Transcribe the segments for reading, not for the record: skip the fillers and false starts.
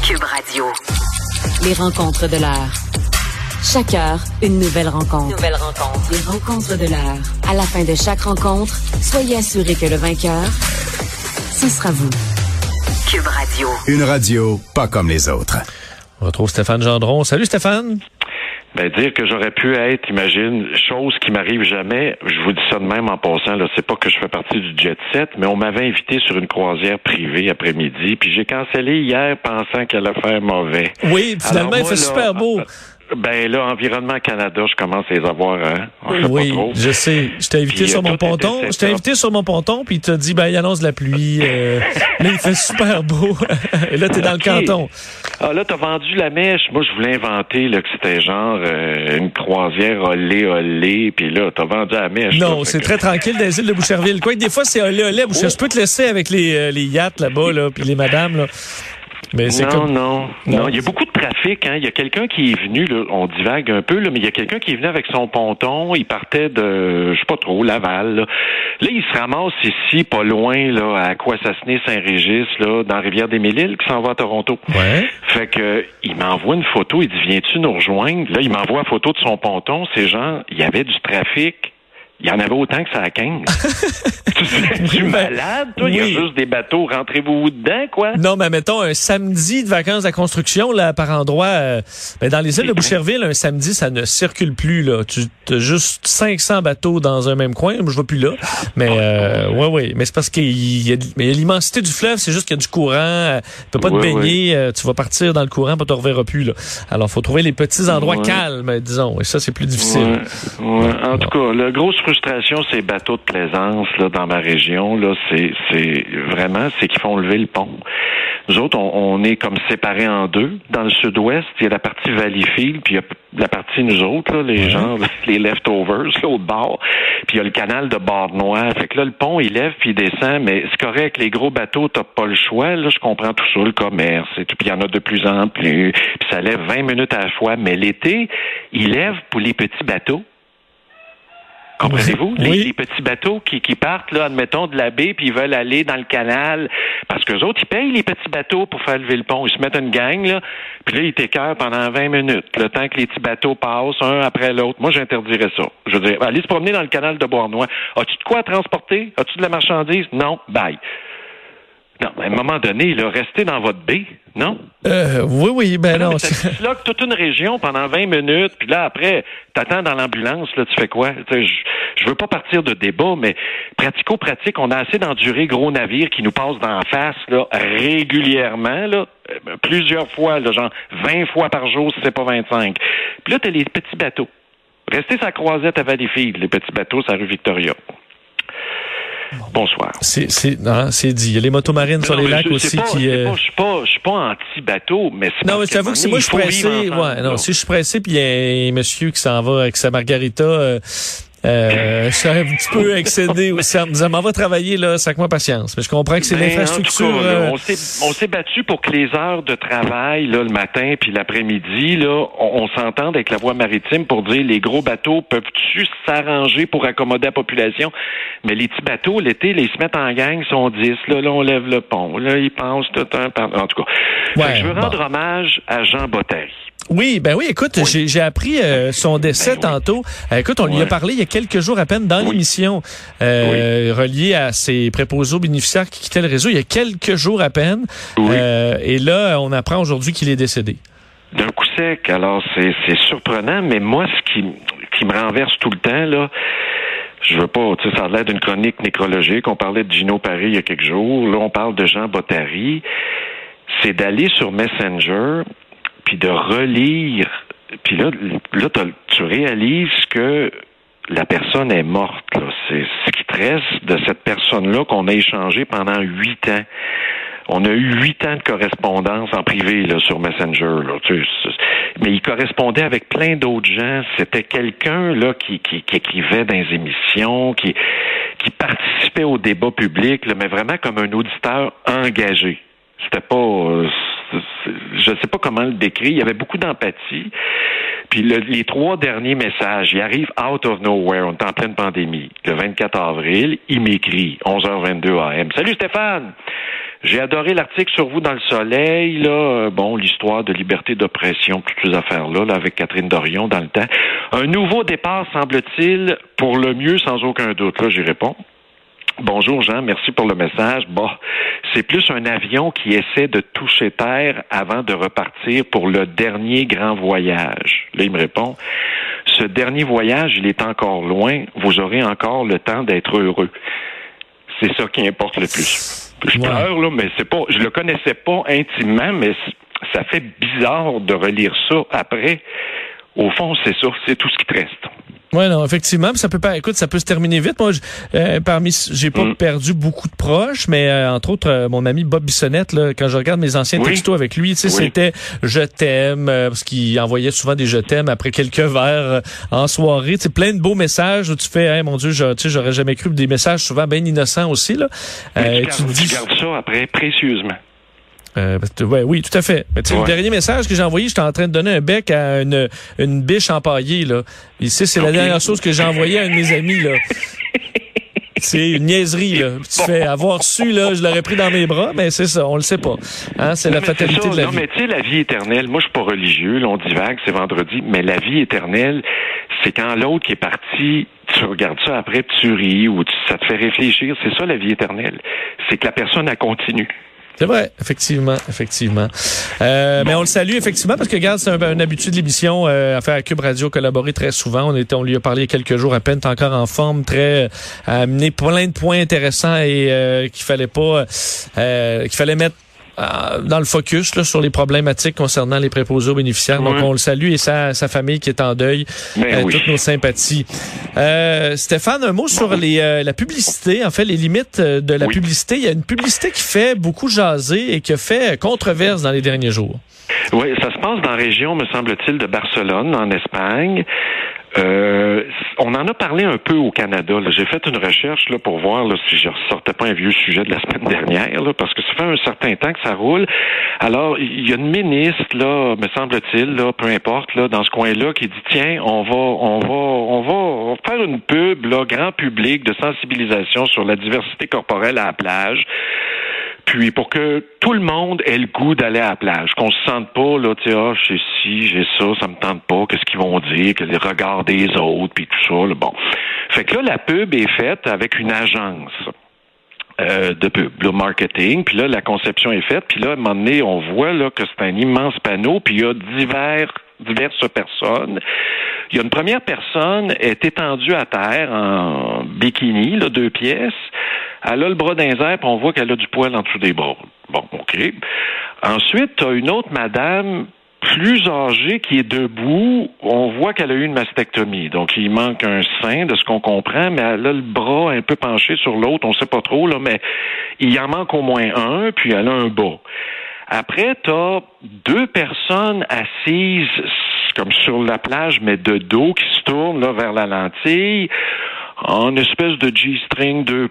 Cube Radio. Les rencontres de l'heure. Chaque heure, une nouvelle rencontre. Les rencontres de l'heure. À la fin de chaque rencontre, soyez assurés que le vainqueur, ce sera vous. Cube Radio. Une radio pas comme les autres. On retrouve Stéphane Gendron. Salut Stéphane. Dire que j'aurais pu être, imagine, chose qui m'arrive jamais, je vous dis ça de même en passant, là, c'est pas que je fais partie du jet set, mais on m'avait invité sur une croisière privée après-midi, puis j'ai cancellé hier pensant qu'elle allait faire mauvais. Oui, finalement, il fait super beau. Environnement Canada, je commence à les avoir, Oui, pas trop. Je sais. Je t'ai invité sur mon ponton. Je t'ai invité sur mon ponton, puis il t'a dit, il annonce la pluie. Là, il fait super beau. Et là, t'es dans le canton. Ah, là, t'as vendu la mèche. Moi, je voulais inventer, là, que c'était genre, une croisière olé, puis là, t'as vendu la mèche. Non, là, c'est très tranquille dans les îles de Boucherville. Quoi que des fois, c'est olé, Boucherville. Je peux te laisser avec les yachts là-bas, là, puis les madames, là. Mais c'est non. Il y a beaucoup de trafic, hein. Il y a quelqu'un qui est venu, là, on divague un peu, là, mais il y a quelqu'un qui est venu avec son ponton. Il partait de, je sais pas trop, Laval, là. Là, il se ramasse ici, pas loin, là, à Aquassassiné-Saint-Régis, là, dans Rivière-des-Mille-Îles, qui s'en va à Toronto. Ouais. Fait que, il m'envoie une photo. Il dit, viens-tu nous rejoindre? Là, il m'envoie une photo de son ponton. Ces gens, il y avait du trafic. Il y en avait autant que ça à 15. Tu es malade, toi? Oui. Il y a juste des bateaux. Rentrez-vous dedans, quoi? Non, mais mettons, un samedi de vacances à construction, là, par endroit, dans les îles de Boucherville, un samedi, ça ne circule plus, là. Tu as juste 500 bateaux dans un même coin. Je vais plus là. Mais, oui. Mais c'est parce qu'il y a l'immensité du fleuve, c'est juste qu'il y a du courant. Tu peux pas te baigner. Tu vas partir dans le courant, puis tu ne reverras plus, là. Alors, faut trouver les petits endroits calmes, disons. Et ça, c'est plus difficile. En tout cas, la grosse frustration, ces bateaux de plaisance, là, dans ma région, là, c'est qu'ils font lever le pont. Nous autres, on est comme séparés en deux. Dans le sud-ouest, il y a la partie Valleyfield, puis il y a la partie nous autres, là, les gens, les leftovers, là, au bord. Puis il y a le canal de Bord-Noir. Fait que là, le pont, il lève puis il descend, mais c'est correct, les gros bateaux, t'as pas le choix. Là, je comprends tout ça, le commerce et tout. Puis il y en a de plus en plus. Puis ça lève 20 minutes à la fois. Mais l'été, il lève pour les petits bateaux. Comprenez-vous? Les petits bateaux qui partent, là, admettons, de la baie, puis ils veulent aller dans le canal. Parce qu'eux autres, ils payent les petits bateaux pour faire lever le pont. Ils se mettent une gang, là, puis là, ils t'écœurent pendant 20 minutes. Le temps que les petits bateaux passent, un après l'autre. Moi, j'interdirais ça. Je veux dire, allez se promener dans le canal de Bois-Noir. As-tu de quoi à transporter? As-tu de la marchandise? Non. Bye. Non, à un moment donné, là, restez dans votre baie, non? Oui, non. Tu bloques toute une région pendant 20 minutes, puis là, après, t'attends dans l'ambulance, là, tu fais quoi? Je veux pas partir de débat, mais pratico-pratique, on a assez d'endurer gros navires qui nous passent d'en face, là, régulièrement, là, plusieurs fois, là, genre 20 fois par jour, si c'est pas 25. Puis là, t'as les petits bateaux. Restez sa croisette à Valleyfield, les petits bateaux, c'est la rue Victoria. Bonsoir. C'est dit. Il y a les motomarines sur les lacs aussi qui... Je suis pas anti-bateau, mais c'est... Non, mais j'avoue que si moi je suis pressé... si je suis pressé, puis il y a un monsieur qui s'en va avec sa margarita... je suis un petit peu excédé aussi en me disant, m'en va travailler, là, sac-moi patience. Mais je comprends que c'est l'infrastructure. En tout cas, là, on s'est battu pour que les heures de travail, là, le matin puis l'après-midi, là, on s'entende avec la voie maritime pour dire les gros bateaux peuvent-tu s'arranger pour accommoder la population? Mais les petits bateaux, l'été, là, ils se mettent en gang, ils sont 10, là, on lève le pont. Là, ils pensent tout un par... En tout cas. Je veux rendre hommage à Jean Bottary. Oui, écoute, j'ai appris son décès tantôt. Écoute, on lui a parlé il y a quelques jours à peine dans l'émission, relié à ses préposés aux bénéficiaires qui quittaient le réseau il y a quelques jours à peine. Et là, on apprend aujourd'hui qu'il est décédé. D'un coup sec. Alors, c'est surprenant, mais moi, ce qui me renverse tout le temps, là, je veux pas, tu sais, ça a l'air d'une chronique nécrologique. On parlait de Gino Paris il y a quelques jours. Là, on parle de Jean Bottary. C'est d'aller sur Messenger puis de relire, puis là tu réalises que la personne est morte. Là. C'est ce qui te reste de cette personne-là qu'on a échangé pendant 8 ans. On a eu 8 ans de correspondance en privé là, sur Messenger. Là, tu sais, mais il correspondait avec plein d'autres gens. C'était quelqu'un là qui écrivait dans les émissions, qui participait au débat public, là, mais vraiment comme un auditeur engagé. C'était pas... je sais pas comment le décrire. Il y avait beaucoup d'empathie. Puis les 3 derniers messages, ils arrivent out of nowhere. On est en pleine pandémie. Le 24 avril, il m'écrit 11h22 AM. Salut Stéphane! J'ai adoré l'article sur vous dans le Soleil, là. Bon, l'histoire de liberté d'oppression, toutes ces affaires-là, là, avec Catherine Dorion dans le temps. Un nouveau départ, semble-t-il, pour le mieux, sans aucun doute. Là, j'y réponds. Bonjour Jean, merci pour le message. Bon, c'est plus un avion qui essaie de toucher terre avant de repartir pour le dernier grand voyage. Là, il me répond, ce dernier voyage, il est encore loin. Vous aurez encore le temps d'être heureux. C'est ça qui importe le plus. Je pleure, là, mais c'est pas, je le connaissais pas intimement, mais ça fait bizarre de relire ça après. Au fond, c'est ça, c'est tout ce qui te reste. Ouais, non, effectivement, ça peut se terminer vite. Moi, j'ai pas perdu beaucoup de proches, mais entre autres, mon ami Bob Bissonnette, là, quand je regarde mes anciens textos avec lui, tu sais, c'était je t'aime, parce qu'il envoyait souvent des je t'aime après quelques verres en soirée. Tu sais, plein de beaux messages où tu fais, hey, mon Dieu, j'aurais jamais cru, des messages souvent bien innocents aussi, là. Tu gardes ça après précieusement. Oui, tout à fait. Mais le dernier message que j'ai envoyé, j'étais en train de donner un bec à une biche empaillée, là. Ici, c'est la dernière chose que j'ai envoyée à un de mes amis, là. C'est une niaiserie, là. Tu fais avoir su, là, je l'aurais pris dans mes bras, mais c'est ça, on le sait pas. Hein, c'est la fatalité de la vie. Non, mais tu sais, la vie éternelle, moi, je suis pas religieux, là, on divague, c'est vendredi, mais la vie éternelle, c'est quand l'autre qui est parti, tu regardes ça après, tu ris, ou ça te fait réfléchir. C'est ça, la vie éternelle. C'est que la personne, elle continue. C'est vrai, effectivement. Mais on le salue effectivement parce que regarde, c'est un habitué de l'émission à faire à Cube Radio, collaborer très souvent. On lui a parlé il y a quelques jours à peine, t'es encore en forme, très à amener plein de points intéressants et qu'il fallait mettre dans le focus là, sur les problématiques concernant les préposés aux bénéficiaires. Donc, on le salue et sa famille qui est en deuil. Toutes nos sympathies. Stéphane, un mot sur la publicité. En fait, les limites de la publicité. Il y a une publicité qui fait beaucoup jaser et qui a fait controverse dans les derniers jours. Oui, ça se passe dans la région, me semble-t-il, de Barcelone, en Espagne. On en a parlé un peu au Canada. Là. J'ai fait une recherche là, pour voir là, si je ressortais pas un vieux sujet de la semaine dernière, là, parce que ça fait un certain temps que ça roule. Alors, il y a une ministre, là, me semble-t-il, là, peu importe, là, dans ce coin-là, qui dit tiens, on va faire une pub, là, grand public de sensibilisation sur la diversité corporelle à la plage. Puis pour que tout le monde ait le goût d'aller à la plage, qu'on se sente pas là, tu sais, j'ai ci, j'ai ça me tente pas, qu'est-ce qu'ils vont dire, que les regards des autres, puis tout ça, là, bon. Fait que là, la pub est faite avec une agence de pub, le marketing, puis là, la conception est faite, puis là, à un moment donné, on voit là que c'est un immense panneau, puis il y a diverses personnes. Il y a une première personne, est étendue à terre en bikini, là, 2 pièces. Elle a le bras dans les airs, puis on voit qu'elle a du poil en dessous des bras. Bon, OK. Ensuite, tu as une autre madame plus âgée qui est debout. On voit qu'elle a eu une mastectomie. Donc, il manque un sein, de ce qu'on comprend, mais elle a le bras un peu penché sur l'autre. On sait pas trop, là, mais il en manque au moins un, puis elle a un bas. Après, tu as 2 personnes assises comme sur la plage, mais de dos, qui se tournent là, vers la lentille, en espèce de G-string 2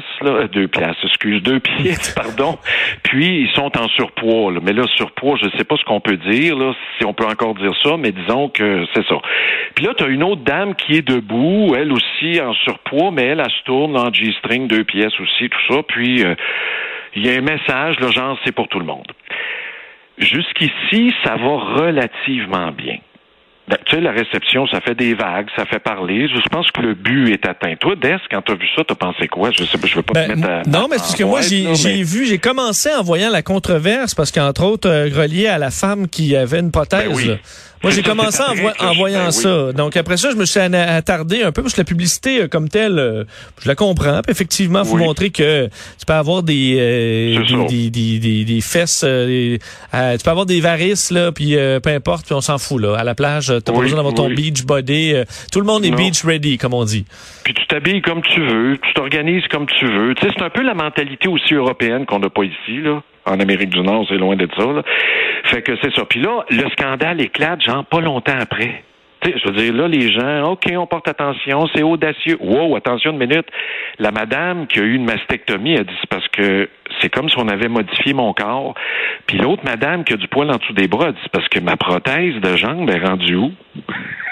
pieds, pardon. Puis, ils sont en surpoids, là. Mais là, surpoids, je sais pas ce qu'on peut dire, là, si on peut encore dire ça, mais disons que c'est ça. Puis là, tu as une autre dame qui est debout, elle aussi en surpoids, mais elle se tourne en G-string 2 pièces aussi, tout ça. Puis, il y a un message, là, genre, c'est pour tout le monde. Jusqu'ici, ça va relativement bien. Tu sais, la réception, ça fait des vagues, ça fait parler. Je pense que le but est atteint. Toi, Des, quand t'as vu ça, t'as pensé quoi? Je sais pas, je veux pas te mettre à... Non, mais parce que moi, j'ai commencé en voyant la controverse, parce qu'entre autres, relié à la femme qui avait une prothèse, là. Moi, j'ai commencé en voyant ça. Donc, après ça, je me suis attardé un peu parce que la publicité, comme telle, je la comprends. Puis, effectivement, faut montrer que tu peux avoir des fesses, tu peux avoir des varices, là, puis peu importe, puis on s'en fout, là. À la plage, t'as pas besoin d'avoir ton beach body. Tout le monde est beach ready, comme on dit. Puis, tu t'habilles comme tu veux, tu t'organises comme tu veux. Tu sais, c'est un peu la mentalité aussi européenne qu'on n'a pas ici, là. En Amérique du Nord, c'est loin d'être ça, là. Fait que c'est ça. Puis là, le scandale éclate, genre, pas longtemps après. Tu sais, je veux dire, là, les gens, OK, on porte attention, c'est audacieux. Wow, attention une minute. La madame qui a eu une mastectomie, elle dit, c'est parce que c'est comme si on avait modifié mon corps. Puis l'autre madame qui a du poil en dessous des bras, elle dit, c'est parce que ma prothèse de jambe est rendue où?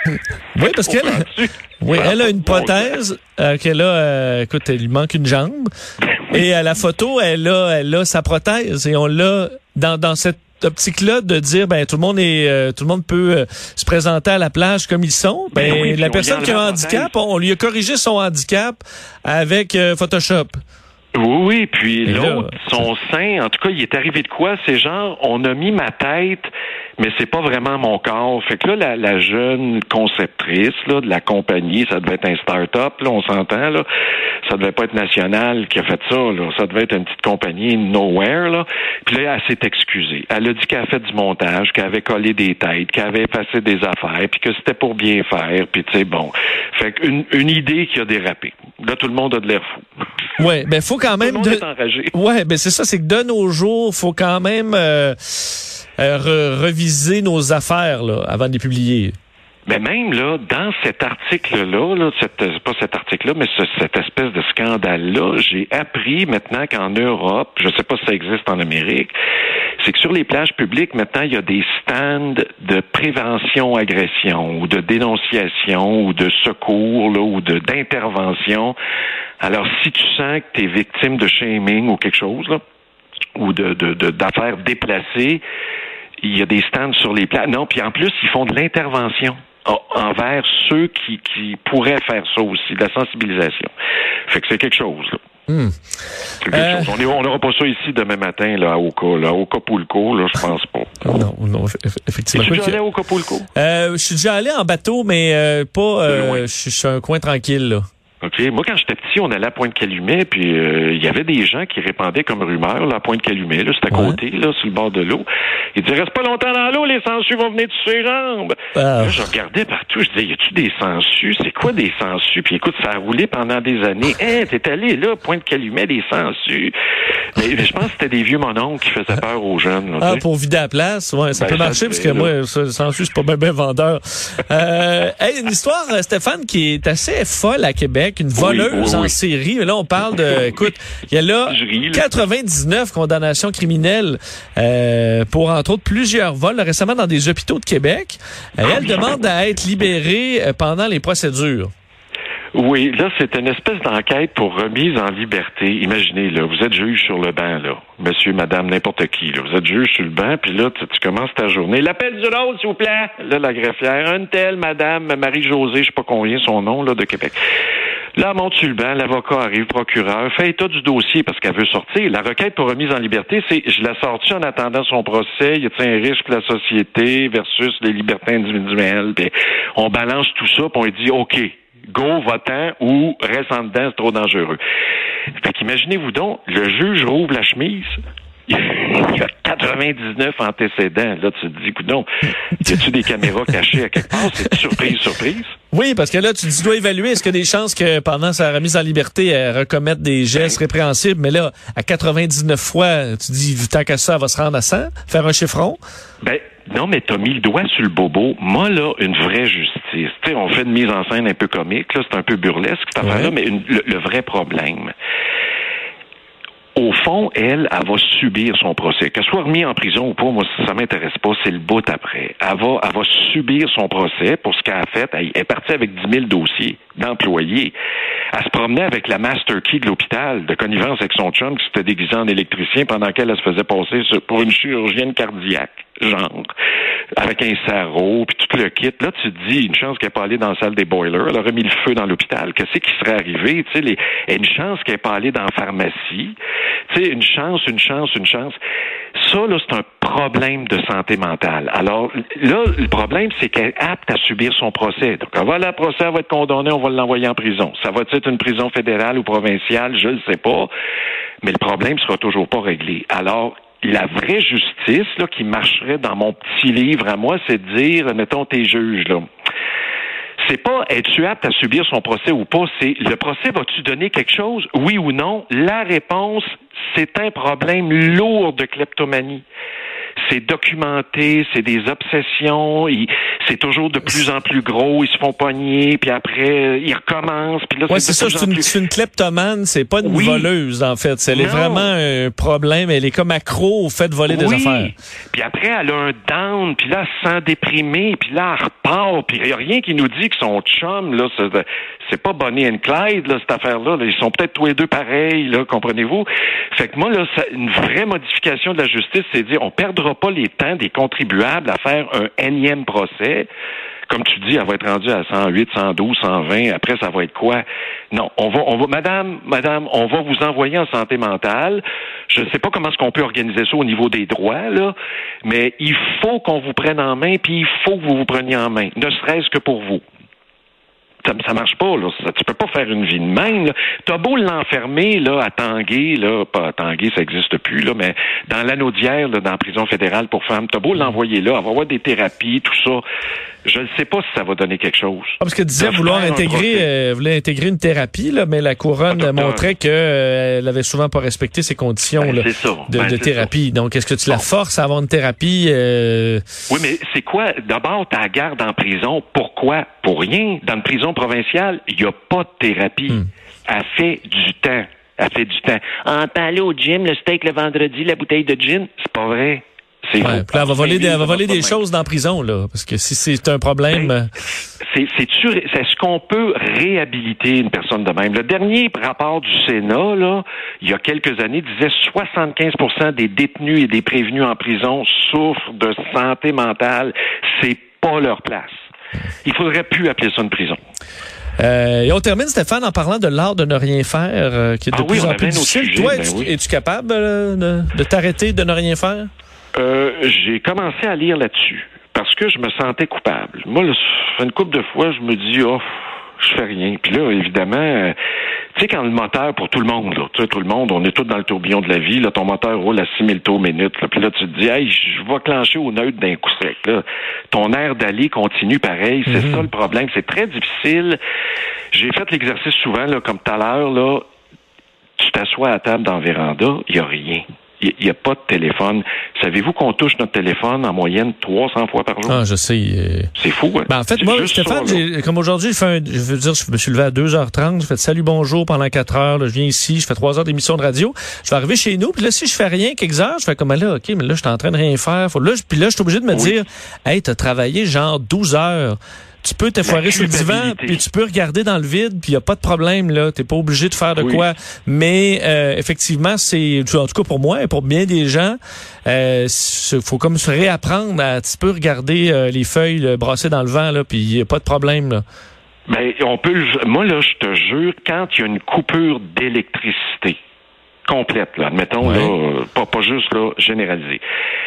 Oui, parce elle a une prothèse qu'elle a, écoute, elle lui manque une jambe. Et à la photo, elle a sa prothèse et on l'a dans cette optique-là de dire tout le monde peut se présenter à la plage comme ils sont. La personne qui a un handicap, on lui a corrigé son handicap avec Photoshop. Oui, puis l'autre, son sein, en tout cas, il est arrivé de quoi? C'est genre, on a mis ma tête, mais c'est pas vraiment mon corps. Fait que là, la jeune conceptrice là, de la compagnie, ça devait être un start-up, là, on s'entend, là. Ça devait pas être National qui a fait ça, là. Ça devait être une petite compagnie nowhere, là. Puis là, elle s'est excusée. Elle a dit qu'elle a fait du montage, qu'elle avait collé des têtes, qu'elle avait effacé des affaires, puis que c'était pour bien faire, puis tu sais, bon. Fait qu'une idée qui a dérapé. Là, tout le monde a de l'air fou. Ouais, faut quand même... Tout le monde est enragé. Ouais, c'est ça, c'est que de nos jours, faut quand même reviser nos affaires là, avant de les publier. Mais même là, dans cet article-là, pas cet article-là, mais cette espèce de scandale-là, j'ai appris maintenant qu'en Europe, je sais pas si ça existe en Amérique, c'est que sur les plages publiques, maintenant, il y a des stands de prévention agression, ou de dénonciation, ou de secours, là, ou d'intervention. Alors, si tu sens que tu es victime de shaming ou quelque chose, là, ou d'affaires déplacées, il y a des stands sur les plages. Non, puis en plus, ils font de l'intervention envers ceux qui pourraient faire ça aussi, de la sensibilisation. Fait que c'est quelque chose, là. C'est quelque chose. On n'aura pas ça ici demain matin, là, à Oka. Là, à Acapulco, là, je pense pas. Non, effectivement. Es-tu déjà allé à Acapulco? Je suis déjà allé en bateau, mais pas... je suis un coin tranquille, là. OK. Moi, quand j'étais petit, on allait à Pointe-Calumet, puis il y avait des gens qui répandaient comme rumeur, là, à Pointe-Calumet, là, c'est à côté, là, sur le bord de l'eau. Ils disaient, reste pas longtemps dans l'eau, les sangsues vont venir sur ses jambes. Là, je regardais partout, je disais, y a-tu des sangsues? C'est quoi des sangsues? Puis écoute, ça a roulé pendant des années. T'es allé là, Pointe-Calumet, des sangsues. Mais je pense que c'était des vieux mononcles qui faisaient peur aux jeunes. Là, pour vider la place, ouais, ça peut marcher, parce que moi, sangsues, c'est pas bien vendeur. Une histoire, Stéphane, qui est assez folle à Québec. Une voleuse en série. Là, on parle de... Écoute, il y a là 99 condamnations criminelles pour, entre autres, plusieurs vols récemment dans des hôpitaux de Québec. Elle demande à être libérée pendant les procédures. Oui, là, c'est une espèce d'enquête pour remise en liberté. Imaginez, là, vous êtes juge sur le banc, là. Monsieur, madame, n'importe qui, là. Vous êtes juge sur le banc, puis là, tu commences ta journée. L'appel du rôle, s'il vous plaît. Là, la greffière, une telle, madame Marie-Josée, je sais pas combien son nom, là, de Québec. Là, elle monte sur le banc, l'avocat arrive, procureur, fait état du dossier parce qu'elle veut sortir. La requête pour remise en liberté, c'est je la sortis en attendant son procès, y a-t-il un risque pour la société versus les libertés individuelles. Puis on balance tout ça, puis on lui dit OK, go, va-t'en ou reste en dedans, c'est trop dangereux. Fait qu'imaginez-vous donc, le juge rouvre la chemise. Il y a 99 antécédents. Là, tu te dis, coudonc, y a-tu des caméras cachées à quelque part? C'est surprise. Oui, parce que là, tu dois évaluer, est-ce qu'il y a des chances que pendant sa remise en liberté, elle recommette des gestes répréhensibles? Mais là, à 99 fois, tu dis, tant qu'à ça, elle va se rendre à 100, faire un chiffron? Non, mais t'as mis le doigt sur le bobo. Moi, là, une vraie justice. Tu sais, on fait une mise en scène un peu comique, là, c'est un peu burlesque, cette affaire-là, mais le vrai problème... Au fond, elle va subir son procès. Qu'elle soit remise en prison ou pas, moi, ça m'intéresse pas, c'est le bout après. Elle va subir son procès pour ce qu'elle a fait. Elle est partie avec 10 000 dossiers d'employés. Elle se promenait avec la master key de l'hôpital, de connivence avec son chum qui s'était déguisé en électricien pendant qu'elle se faisait passer pour une chirurgienne cardiaque, genre, avec un sarrau, puis tout le kit. Là, tu te dis, une chance qu'elle n'est pas allée dans la salle des boilers, elle aurait mis le feu dans l'hôpital. Qu'est-ce qui serait arrivé? Tu sais, une chance qu'elle n'est pas allée dans la pharmacie. Tu sais, une chance. Ça, là, c'est un problème de santé mentale. Alors, là, le problème, c'est qu'elle est apte à subir son procès. Donc, elle va aller à procès, elle va être condamnée, on va l'envoyer en prison. Ça va être une prison fédérale ou provinciale, je le sais pas. Mais le problème sera toujours pas réglé. Alors, la vraie justice, là, qui marcherait dans mon petit livre à moi, c'est de dire, mettons, t'es juge, là. C'est pas es-tu apte à subir son procès ou pas, c'est le procès va-tu donner quelque chose, oui ou non? La réponse, c'est un problème lourd de kleptomanie. c'est documenté, c'est des obsessions, c'est toujours de plus en plus gros, ils se font pogner, puis après, ils recommencent, puis là, c'est ça, c'est une kleptomane, c'est pas une voleuse, en fait. Elle est vraiment un problème, elle est comme accro au fait de voler des affaires. Puis après, elle a un down, puis là, elle se sent déprimée, puis là, elle repart, puis il n'y a rien qui nous dit que son chum, là, c'est pas Bonnie and Clyde, là, cette affaire-là, là. Ils sont peut-être tous les deux pareils, là, comprenez-vous? Fait que moi, là, une vraie modification de la justice, c'est dire, on perdra pas les temps des contribuables à faire un énième procès. Comme tu dis, elle va être rendue à 108, 112, 120. Après, ça va être quoi? Non, on va, madame, on va vous envoyer en santé mentale. Je ne sais pas comment est-ce qu'on peut organiser ça au niveau des droits, là, mais il faut qu'on vous prenne en main, puis il faut que vous vous preniez en main, ne serait-ce que pour vous. Ça marche pas, là. Tu peux pas faire une vie de même, là. T'as beau l'enfermer, là, à Tanguay, là, pas à Tanguay, ça existe plus, là, mais dans l'Anaudière, là, dans la prison fédérale pour femmes, t'as beau l'envoyer là, elle va avoir des thérapies, tout ça. Je ne sais pas si ça va donner quelque chose. Parce que disait vouloir voulait intégrer une thérapie, là, mais la couronne montrait qu'elle avait souvent pas respecté ces conditions de thérapie. Donc, est-ce que tu la forces à avoir une thérapie? Oui, mais c'est quoi? D'abord, ta garde en prison. Pourquoi? Pour rien. Dans une prison provinciale, il n'y a pas de thérapie. Elle fait du temps. En aller au gym, le steak le vendredi, la bouteille de gin, c'est pas vrai. Puis là, elle va voler des choses dans la prison, là. Parce que si c'est un problème. C'est ce qu'on peut réhabiliter une personne de même. Le dernier rapport du Sénat, là, il y a quelques années, disait 75% des détenus et des prévenus en prison souffrent de santé mentale. C'est pas leur place. Il faudrait plus appeler ça une prison. Et on termine, Stéphane, en parlant de l'art de ne rien faire, qui est de plus en plus difficile. Toi, es-tu capable de t'arrêter de ne rien faire? J'ai commencé à lire là-dessus parce que je me sentais coupable. Moi, là, une couple de fois, je me dis, je fais rien. Puis là, évidemment, tu sais, quand le moteur, pour tout le monde, là, tu sais, tout le monde, on est tous dans le tourbillon de la vie, là, ton moteur roule à 6000 tours minute, là, puis là, tu te dis, hey, je vais clencher au neutre d'un coup sec, là. Ton air d'aller continue pareil, c'est ça le problème. C'est très difficile. J'ai fait l'exercice souvent, là, comme tout à l'heure, là, tu t'assois à la table dans la véranda, il n'y a rien. Il n'y a pas de téléphone. Savez-vous qu'on touche notre téléphone en moyenne 300 fois par jour? Ah, je sais. C'est fou, hein? En fait, moi, Stéphane, comme aujourd'hui, je me suis levé à 2h30, je fais salut, bonjour pendant 4 heures, là, je viens ici, je fais 3 heures d'émission de radio, je vais arriver chez nous, puis là, si je fais rien quelques heures, je fais comme là, OK, mais là, je suis en train de rien faire. Puis là, je suis obligé de me dire, hey, t'as travaillé genre 12 heures. Tu peux t'effoirer sur le divan, puis tu peux regarder dans le vide, puis il n'y a pas de problème, là. T'es pas obligé de faire de quoi. Mais effectivement, c'est, en tout cas pour moi et pour bien des gens, faut comme se réapprendre à un petit peu regarder les feuilles brassées dans le vent, là, puis il n'y a pas de problème, là. Ben, moi, là, je te jure, quand il y a une coupure d'électricité complète, là, admettons, là, pas juste, là, généralisée,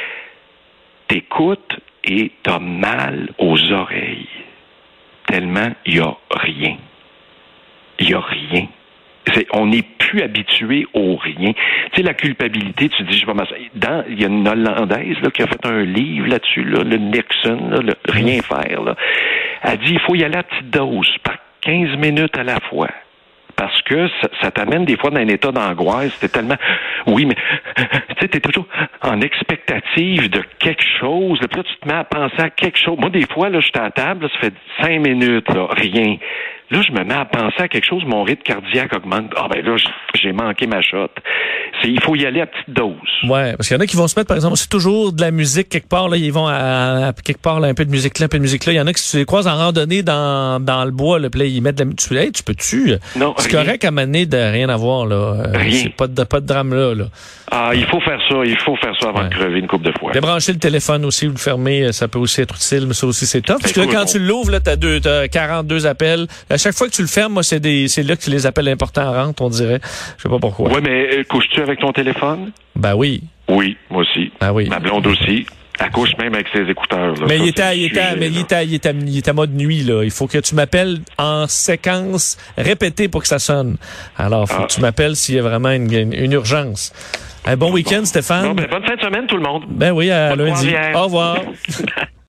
t'écoutes et t'as mal aux oreilles. Tellement il n'y a rien. Il n'y a rien. On n'est plus habitué au rien. Tu sais, la culpabilité, tu dis, je vais m'asseoir. Il y a une Hollandaise là, qui a fait un livre là-dessus, là, le Nixon, là, le rien faire. Là. Elle dit, il faut y aller à petite dose, par 15 minutes à la fois. Parce que ça t'amène des fois dans un état d'angoisse. T'es tellement... Oui, mais tu sais, t'es toujours en expectative de quelque chose. Là, puis là, tu te mets à penser à quelque chose. Moi, des fois, là, je suis à la table, là, ça fait 5 minutes, là, rien. Là, je me mets à penser à quelque chose, mon rythme cardiaque augmente. Ah ben là, j'ai manqué ma shot. Il faut y aller à petite dose. Ouais, parce qu'il y en a qui vont se mettre, par exemple, c'est toujours de la musique quelque part, là, ils vont à quelque part, là, un peu de musique là, un peu de musique là. Il y en a qui se croisent en randonnée dans le bois, là, puis là, ils mettent de la musique. Hey, tu peux-tu? Non, c'est correct à mener de rien avoir, là. Rien. C'est pas de drame là. Ah, il faut faire ça avant de crever une couple de fois. Débrancher le téléphone aussi ou le fermer, ça peut aussi être utile, mais ça aussi c'est top. Parce que là, quand tu l'ouvres, là, t'as 42 appels. À chaque fois que tu le fermes, moi, c'est là que les appels importants rentrent, on dirait. Je sais pas pourquoi. Ouais, mais couches-tu avec ton téléphone? Ben oui. Oui, moi aussi. Ben oui. Ma blonde aussi. Elle couche même avec ses écouteurs. Là. Mais il est à mode nuit, là. Il faut que tu m'appelles en séquence répétée pour que ça sonne. Alors, faut que tu m'appelles s'il y a vraiment une urgence. Un bon week-end, Stéphane. Bonne fin de semaine, tout le monde. Ben oui, à lundi. Au revoir.